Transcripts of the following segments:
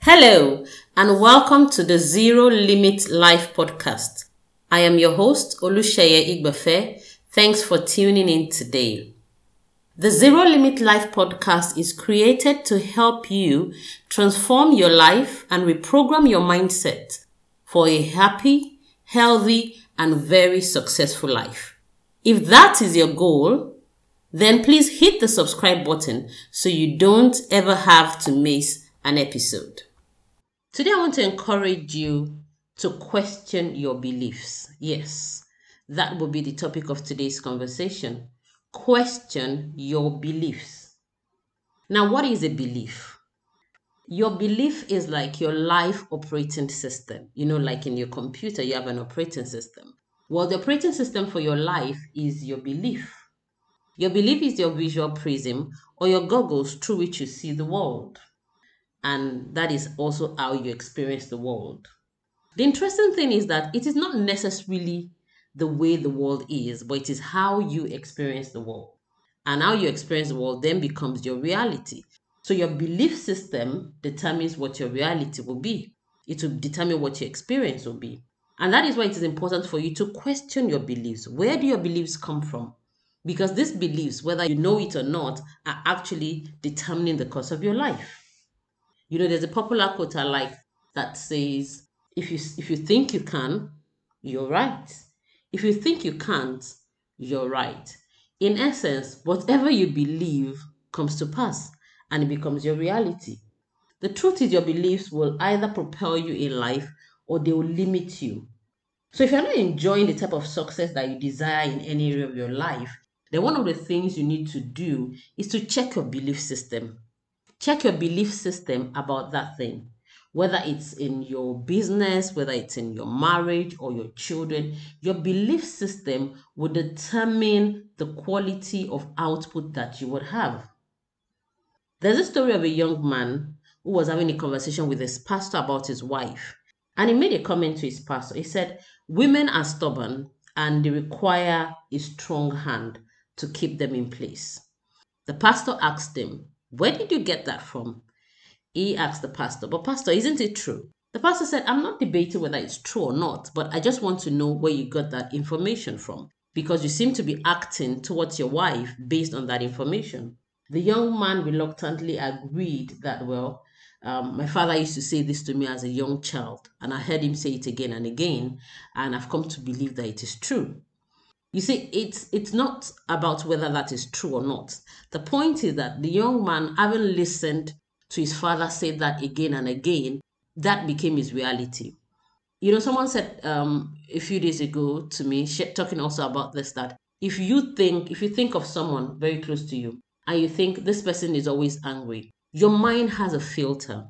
Hello, and welcome to the Zero Limit Life podcast. I am your host, Olusheye Igbefe. Thanks for tuning in today. The Zero Limit Life podcast is created to help you transform your life and reprogram your mindset for a happy, healthy, and very successful life. If that is your goal, then please hit the subscribe button so you don't ever have to miss an episode. Today, I want to encourage you to question your beliefs. Yes, that will be the topic of today's conversation. Question your beliefs. Now, what is a belief? Your belief is like your life operating system. Like in your computer, you have an operating system. Well, the operating system for your life is your belief. Your belief is your visual prism or your goggles through which you see the world. And that is also how you experience the world. The interesting thing is that it is not necessarily the way the world is, but it is how you experience the world. And how you experience the world then becomes your reality. So your belief system determines what your reality will be. It will determine what your experience will be. And that is why it is important for you to question your beliefs. Where do your beliefs come from? Because these beliefs, whether you know it or not, are actually determining the course of your life. There's a popular quote I like that says, if you think you can, you're right. If you think you can't, you're right. In essence, whatever you believe comes to pass and it becomes your reality. The truth is your beliefs will either propel you in life or they will limit you. So if you're not enjoying the type of success that you desire in any area of your life, then one of the things you need to do is to check your belief system. Check your belief system about that thing, whether it's in your business, whether it's in your marriage or your children. Your belief system will determine the quality of output that you would have. There's a story of a young man who was having a conversation with his pastor about his wife. And he made a comment to his pastor. He said, women are stubborn and they require a strong hand to keep them in place. The pastor asked him, where did you get that from? He asked the pastor, but pastor, isn't it true? The pastor said, I'm not debating whether it's true or not, but I just want to know where you got that information from, because you seem to be acting towards your wife based on that information. The young man reluctantly agreed that, my father used to say this to me as a young child, and I heard him say it again and again, and I've come to believe that it is true. You see, it's not about whether that is true or not. The point is that the young man, having listened to his father say that again and again, that became his reality. Someone said a few days ago to me, talking also about this, that if you think of someone very close to you and you think this person is always angry, your mind has a filter.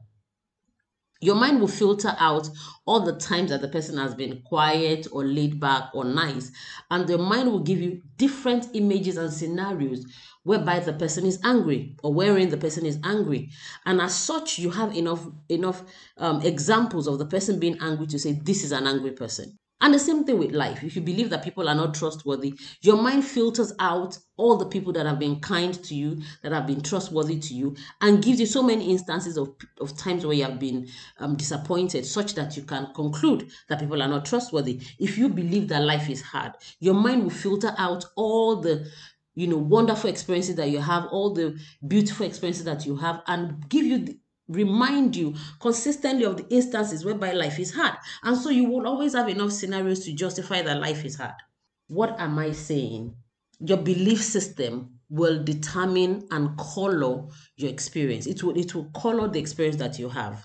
Your mind will filter out all the times that the person has been quiet or laid back or nice. And the mind will give you different images and scenarios whereby the person is angry or wherein the person is angry. And as such, you have enough examples of the person being angry to say, this is an angry person. And the same thing with life. If you believe that people are not trustworthy, your mind filters out all the people that have been kind to you, that have been trustworthy to you, and gives you so many instances of times where you have been disappointed, such that you can conclude that people are not trustworthy. If you believe that life is hard, your mind will filter out all the wonderful experiences that you have, all the beautiful experiences that you have, and remind you consistently of the instances whereby life is hard. And so you will always have enough scenarios to justify that life is hard. What am I saying? Your belief system will determine and color your experience. It will color the experience that you have.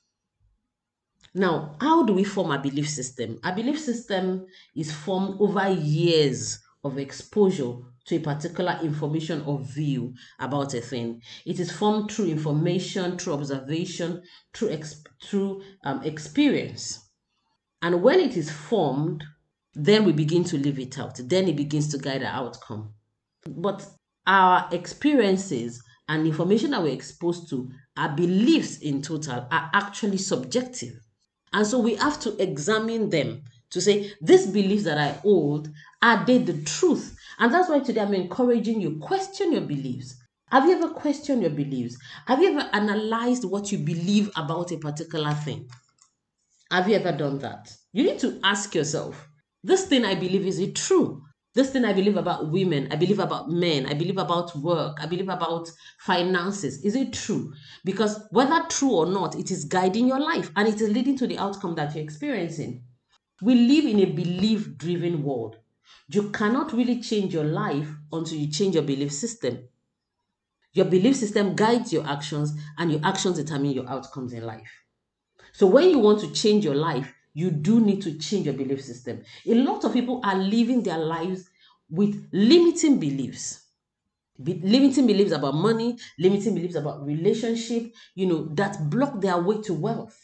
Now, how do we form a belief system? A belief system is formed over years of exposure to a particular information or view about a thing. It is formed through information, through observation, through experience. And when it is formed, then we begin to live it out. Then it begins to guide our outcome. But our experiences and information that we're exposed to, our beliefs in total, are actually subjective. And so we have to examine them to say, these beliefs that I hold, are they the truth? And that's why today I'm encouraging you, question your beliefs. Have you ever questioned your beliefs? Have you ever analyzed what you believe about a particular thing? Have you ever done that? You need to ask yourself, this thing I believe, is it true? This thing I believe about women, I believe about men, I believe about work, I believe about finances, is it true? Because whether true or not, it is guiding your life and it is leading to the outcome that you're experiencing. We live in a belief driven world. You cannot really change your life until you change your belief system. Your belief system guides your actions, and your actions determine your outcomes in life. So when you want to change your life, you do need to change your belief system. A lot of people are living their lives with limiting beliefs. Limiting beliefs about money, limiting beliefs about relationship, that block their way to wealth.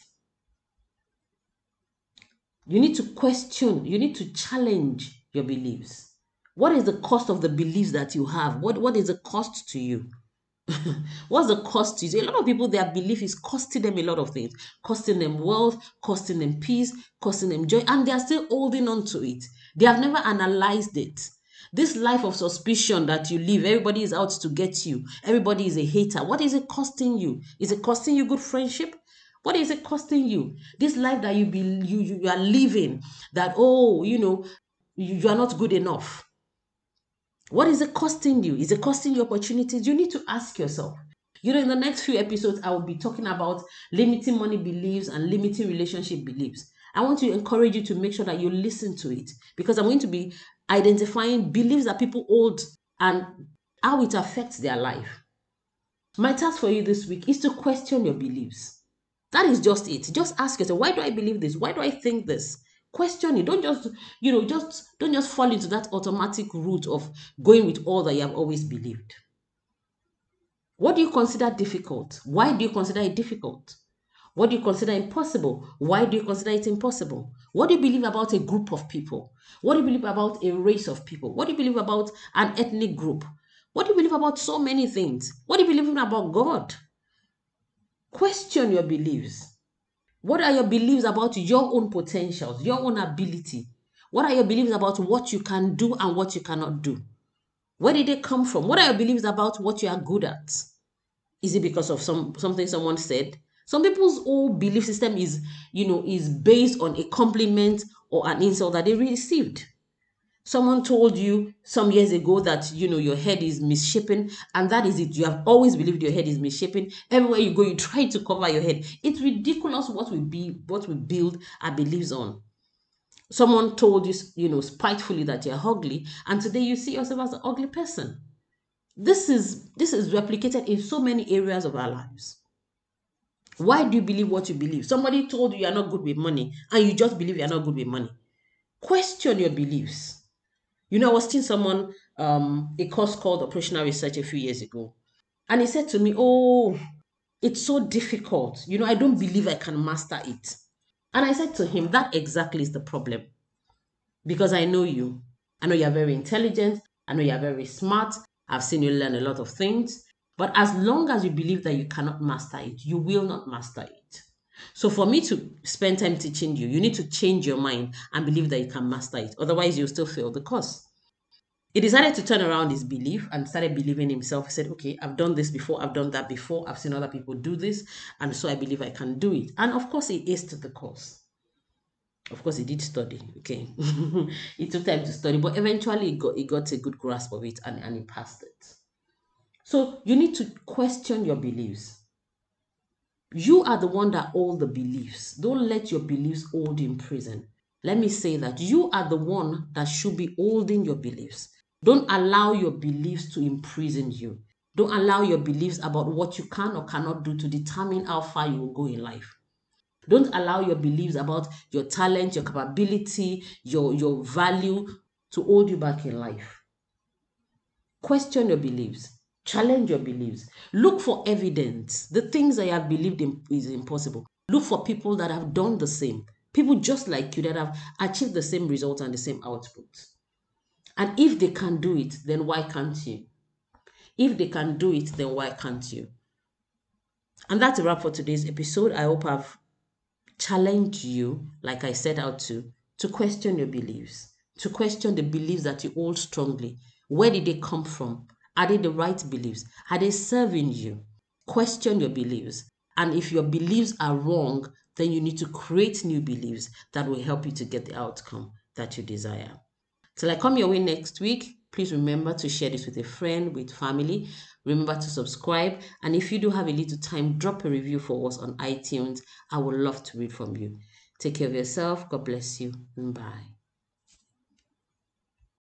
You need to question, you need to challenge your beliefs. What is the cost of the beliefs that you have? What is the cost to you? What's the cost to you? A lot of people, their belief is costing them a lot of things, costing them wealth, costing them peace, costing them joy, and they are still holding on to it. They have never analyzed it. This life of suspicion that you live, everybody is out to get you, everybody is a hater. What is it costing you? Is it costing you good friendship? What is it costing you? This life that you are living, that you are not good enough. What is it costing you? Is it costing you opportunities? You need to ask yourself. In the next few episodes, I will be talking about limiting money beliefs and limiting relationship beliefs. I want to encourage you to make sure that you listen to it, because I'm going to be identifying beliefs that people hold and how it affects their life. My task for you this week is to question your beliefs. That is just it. Just ask yourself, why do I believe this? Why do I think this? Question it. Don't just fall into that automatic route of going with all that you have always believed. What do you consider difficult? Why do you consider it difficult? What do you consider impossible? Why do you consider it impossible? What do you believe about a group of people? What do you believe about a race of people? What do you believe about an ethnic group? What do you believe about so many things? What do you believe about God? Question your beliefs. What are your beliefs about your own potentials, your own ability? What are your beliefs about what you can do and what you cannot do? Where did they come from? What are your beliefs about what you are good at? Is it because of something someone said? Some people's whole belief system is based on a compliment or an insult that they received. Someone told you some years ago that your head is misshapen, and that is it. You have always believed your head is misshapen. Everywhere you go, you try to cover your head. It's ridiculous what we build our beliefs on. Someone told you, spitefully, that you're ugly, and today you see yourself as an ugly person. This is replicated in so many areas of our lives. Why do you believe what you believe? Somebody told you are not good with money, and you just believe you're not good with money. Question your beliefs. I was teaching someone a course called Operational Research a few years ago. And he said to me, oh, it's so difficult. I don't believe I can master it. And I said to him, that exactly is the problem. Because I know you. I know you're very intelligent. I know you're very smart. I've seen you learn a lot of things. But as long as you believe that you cannot master it, you will not master it. So for me to spend time teaching you, you need to change your mind and believe that you can master it. Otherwise, you'll still fail the course. He decided to turn around his belief and started believing himself. He said, okay, I've done this before. I've done that before. I've seen other people do this. And so I believe I can do it. And of course, he aced the course. Of course, he did study. Okay. It took time to study, but eventually he got a good grasp of it and he passed it. So you need to question your beliefs. You are the one that hold the beliefs. Don't let your beliefs hold you in prison. Let me say that you are the one that should be holding your beliefs. Don't allow your beliefs to imprison you. Don't allow your beliefs about what you can or cannot do to determine how far you will go in life. Don't allow your beliefs about your talent, your capability, your value to hold you back in life. Question your beliefs. Challenge your beliefs. Look for evidence. The things that you have believed in is impossible. Look for people that have done the same. People just like you that have achieved the same results and the same outputs. And if they can do it, then why can't you? If they can do it, then why can't you? And that's a wrap for today's episode. I hope I've challenged you, like I set out to question your beliefs, to question the beliefs that you hold strongly. Where did they come from? Are they the right beliefs? Are they serving you? Question your beliefs. And if your beliefs are wrong, then you need to create new beliefs that will help you to get the outcome that you desire. Till I come your way next week, please remember to share this with a friend, with family. Remember to subscribe. And if you do have a little time, drop a review for us on iTunes. I would love to read from you. Take care of yourself. God bless you. Bye.